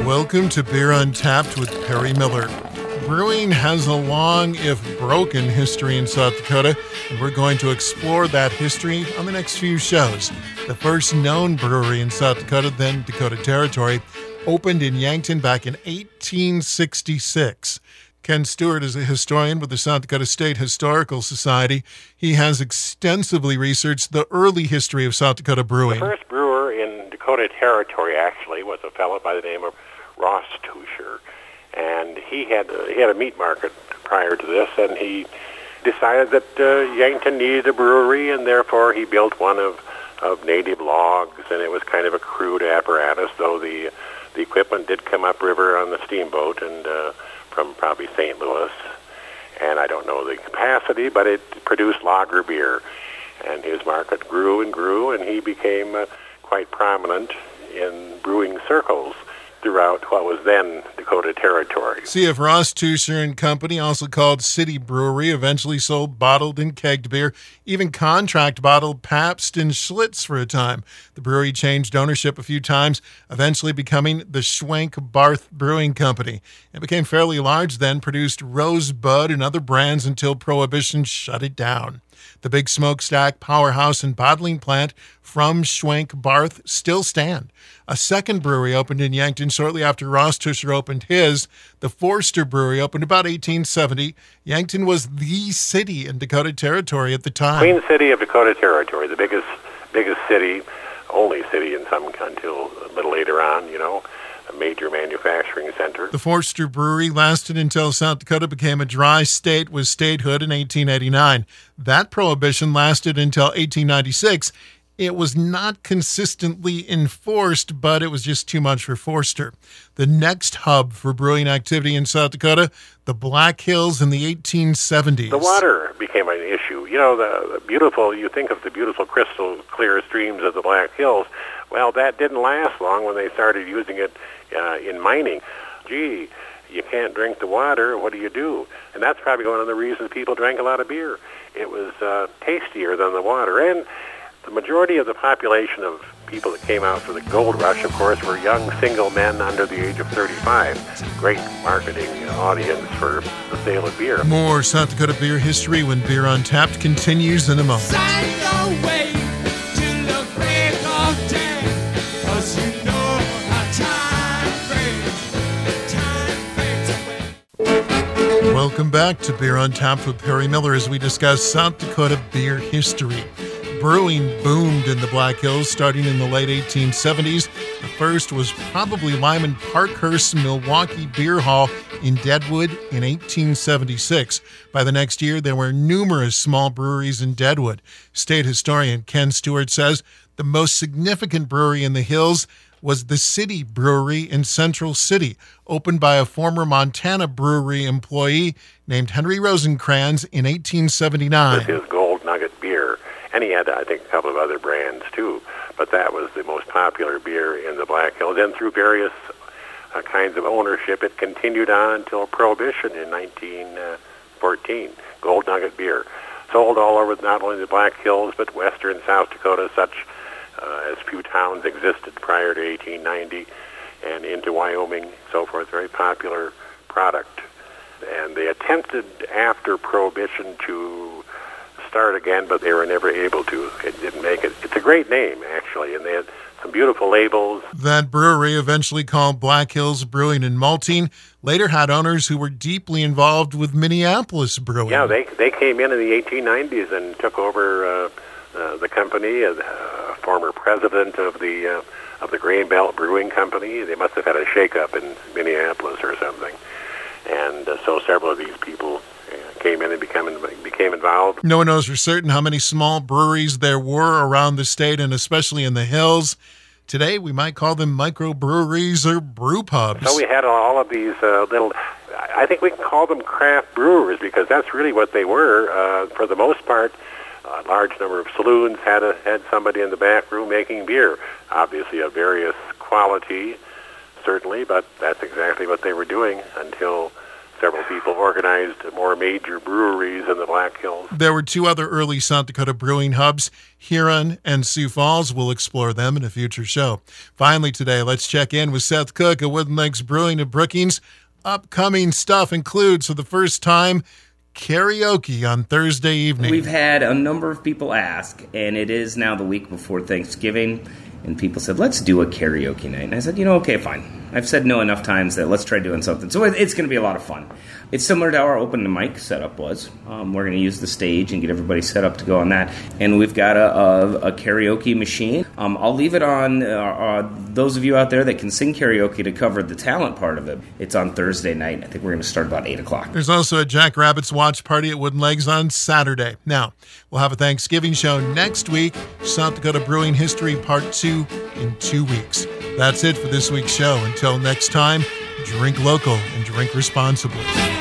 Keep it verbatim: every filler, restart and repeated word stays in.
Welcome to Beer Untapped with Perry Miller. Brewing has a long, if broken, history in South Dakota, and we're going to explore that history on the next few shows. The first known brewery in South Dakota, then Dakota Territory, opened in Yankton back in eighteen sixty-six. Ken Stewart is a historian with the South Dakota State Historical Society. He has extensively researched the early history of South Dakota brewing. The first brewer in Dakota Territory, actually, was a fellow by the name of Ross Tuscher. And he had uh, he had a meat market prior to this, and he decided that uh, Yankton needed a brewery, and therefore he built one of, of native logs, and it was kind of a crude apparatus, though the the equipment did come upriver on the steamboat and uh, from probably Saint Louis, and I don't know the capacity, but it produced lager beer, and his market grew and grew, and he became uh, quite prominent in brewing circles throughout what was then Dakota Territory. C F Ross Tuscher and Company, also called City Brewery, eventually sold bottled and kegged beer, even contract bottled Pabst and Schlitz for a time. The brewery changed ownership a few times, eventually becoming the Schwenk Barth Brewing Company. It became fairly large then, produced Rosebud and other brands until Prohibition shut it down. The big smokestack, powerhouse, and bottling plant from Schwenk Barth still stand. A second brewery opened in Yankton shortly after Ross Tuscher opened his. The Forster Brewery opened about eighteen seventy. Yankton was the city in Dakota Territory at the time. Queen City of Dakota Territory, the biggest biggest city, only city in some until a little later on, you know, a major manufacturing center. The Forster Brewery lasted until South Dakota became a dry state with statehood in eighteen eighty-nine. That prohibition lasted until eighteen ninety-six. It was not consistently enforced, but it was just too much for Forster. The next hub for brewing activity in South Dakota, the Black Hills in the eighteen seventies. The water became an issue. You know, the, the beautiful, you think of the beautiful crystal clear streams of the Black Hills. Well, that didn't last long when they started using it uh, in mining. Gee, you can't drink the water, what do you do? And that's probably one of the reasons people drank a lot of beer. It was uh, tastier than the water. And the majority of the population of people that came out for the gold rush, of course, were young single men under the age of thirty-five. Great marketing audience for the sale of beer. More South Dakota beer history when Beer Untapped continues in a moment. Welcome back to Beer Untapped with Perry Miller as we discuss South Dakota beer history. Brewing boomed in the Black Hills starting in the late eighteen seventies. The first was probably Lyman Parkhurst's Milwaukee Beer Hall in Deadwood in eighteen seventy-six. By the next year, there were numerous small breweries in Deadwood. State historian Ken Stewart says the most significant brewery in the hills was the City Brewery in Central City, opened by a former Montana Brewery employee named Henry Rosencrans in eighteen seventy-nine. This is Gold Nugget beer. And he had, I think, a couple of other brands, too. But that was the most popular beer in the Black Hills. And through various uh, kinds of ownership, it continued on until Prohibition in nineteen fourteen. Gold Nugget beer. Sold all over not only the Black Hills, but western South Dakota, such uh, as few towns existed prior to eighteen ninety, and into Wyoming, so forth. Very popular product. And they attempted after Prohibition to start again, but they were never able to. It didn't make it. It's a great name, actually, and they had some beautiful labels. That brewery, eventually called Black Hills Brewing and Malting, later had owners who were deeply involved with Minneapolis brewing. Yeah, they they came in in the eighteen nineties and took over uh, uh, the company. Uh, former president of the uh, of the Grain Belt Brewing Company. They must have had a shakeup in Minneapolis or something, and uh, so several of these people came in and became, became involved. No one knows for certain how many small breweries there were around the state and especially in the hills. Today, we might call them microbreweries or brew pubs. So we had all of these uh, little, I think we can call them craft brewers because that's really what they were. Uh, for the most part, a large number of saloons had a, had somebody in the back room making beer, obviously of various quality, certainly, but that's exactly what they were doing until several people organized more major breweries in the Black Hills. There were two other early South Dakota brewing hubs, Huron and Sioux Falls. We'll explore them in a future show. Finally today, let's check in with Seth Cook at Wooden Legs Brewing of Brookings. Upcoming stuff includes, for the first time, karaoke on Thursday evening. We've had a number of people ask, and it is now the week before Thanksgiving, and people said, let's do a karaoke night. And I said, you know, okay, fine. I've said no enough times that let's try doing something. So it's going to be a lot of fun. It's similar to how our open mic setup was. Um, we're going to use the stage and get everybody set up to go on that. And we've got a, a, a karaoke machine. Um, I'll leave it on uh, uh, those of you out there that can sing karaoke to cover the talent part of it. It's on Thursday night. I think we're going to start about eight o'clock. There's also a Jack Rabbit's watch party at Wooden Legs on Saturday. Now, we'll have a Thanksgiving show next week. South Dakota Brewing History Part two in two weeks. That's it for this week's show. Until next time, drink local and drink responsibly.